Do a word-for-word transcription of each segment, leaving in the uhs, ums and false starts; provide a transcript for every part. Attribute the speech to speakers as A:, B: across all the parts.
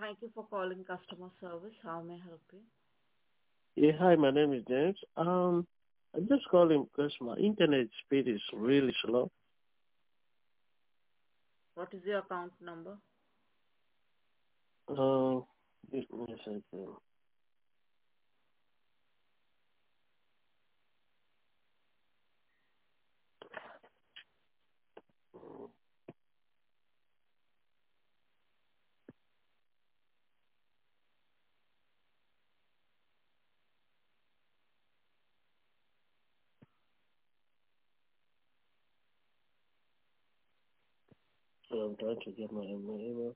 A: Thank you for calling customer service. How may I help you?
B: Yeah, hi, my name is James. Um, I'm just calling because my internet speed is really slow.
A: What is your account number?
B: Uh, give me a second. So I'm trying to get my my email.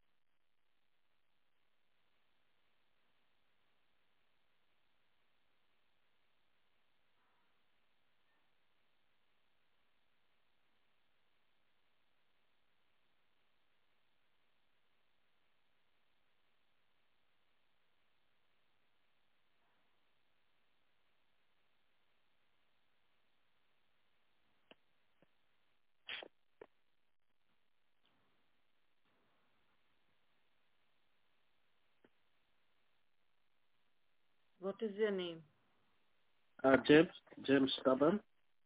A: What is your name?
B: Uh, James, James Stubborn.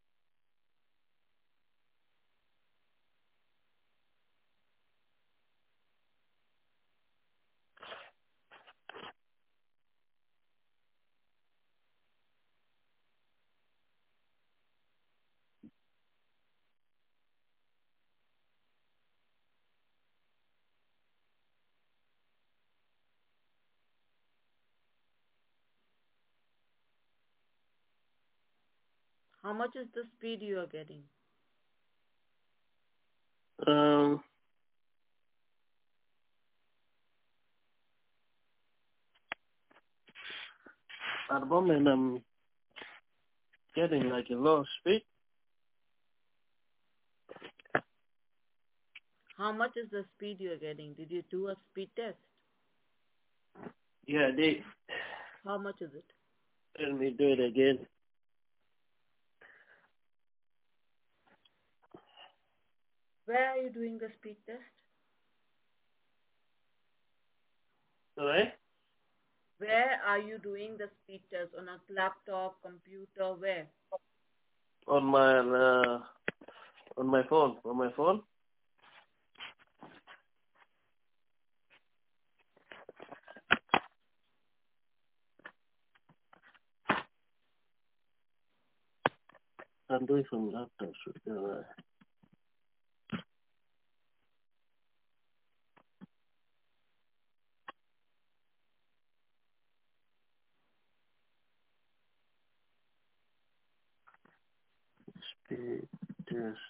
A: How much is the speed you are getting?
B: Um, at the moment I'm getting like a low speed.
A: How much is the speed you are getting? Did you do a speed test?
B: Yeah, they
A: How much is it?
B: let me do it again.
A: Where are you doing the speed test?
B: Alright?
A: Where are you doing the speed test? On a laptop, computer, where?
B: On my uh, on my phone. On my phone. I'm doing from laptop. So, uh, speed test.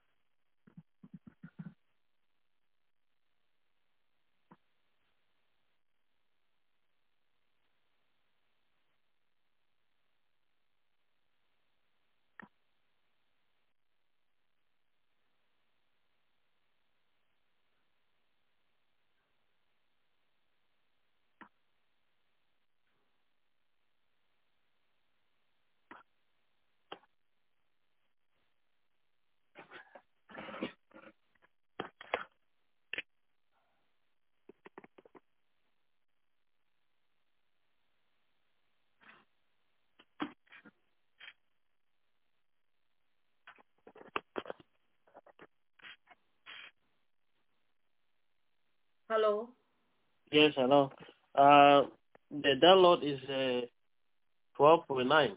A: Hello?
B: Yes, hello. Uh, the download is uh, twelve point nine.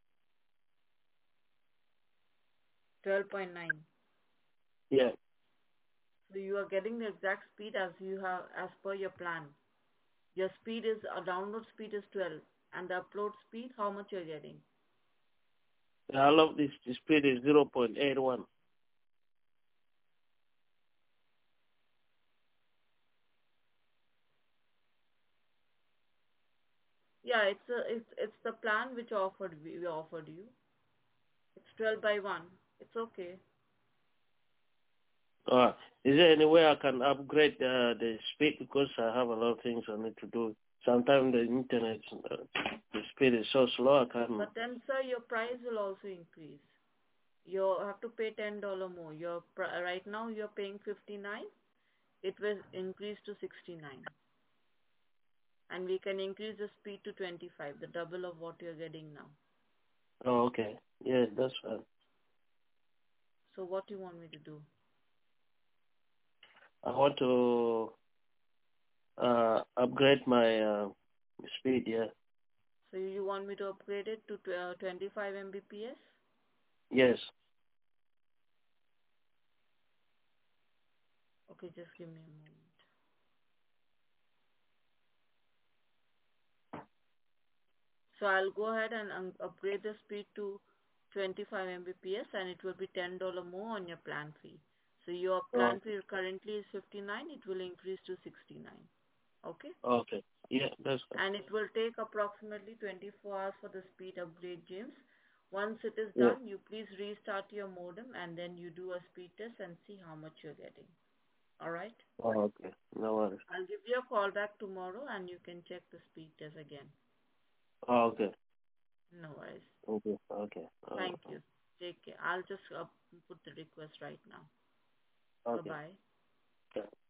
A: twelve point nine.
B: Yeah.
A: So you are getting the exact speed as you have as per your plan. Your speed is a download speed is twelve and the upload speed how much you're getting?
B: I love this. The speed is zero point eight one.
A: Yeah, it's a, it's it's the plan which offered we, we offered you. It's twelve by one. It's okay.
B: Uh, is there any way I can upgrade uh, the speed because I have a lot of things I need to do. Sometimes the internet, uh, the speed is so slow I can't.
A: But then, sir, your price will also increase. You have to pay ten dollar more. Your pr- right now you're paying fifty nine. It will increase to sixty nine. and we can increase the speed to twenty-five, the double of what you're getting now.
B: Oh, okay. Yeah, that's fine.
A: So what do you want me to do?
B: I want to uh, upgrade my uh, speed. Yeah.
A: So you want me to upgrade it to tw- uh, twenty-five megabits per second?
B: Yes.
A: Okay, just give me a moment. So I'll go ahead and um, upgrade the speed to twenty-five megabits per second, and it will be ten dollars more on your plan fee. So your
B: Oh,
A: plan fee currently is fifty-nine, it will increase to sixty-nine. Okay?
B: okay. Yeah, that's fine.
A: And it will take approximately twenty-four hours for the speed upgrade, James. Once it is
B: Yeah.
A: done, you please restart your modem and then you do a speed test and see how much you're getting. All right?
B: Oh, okay. No worries.
A: I'll give you a call back tomorrow and you can check the speed test again.
B: Oh, okay.
A: No worries.
B: Okay. Okay.
A: Thank
B: Uh,
A: you. Take care. I'll just uh, put the request right now.
B: okay.
A: Bye-bye.
B: Okay.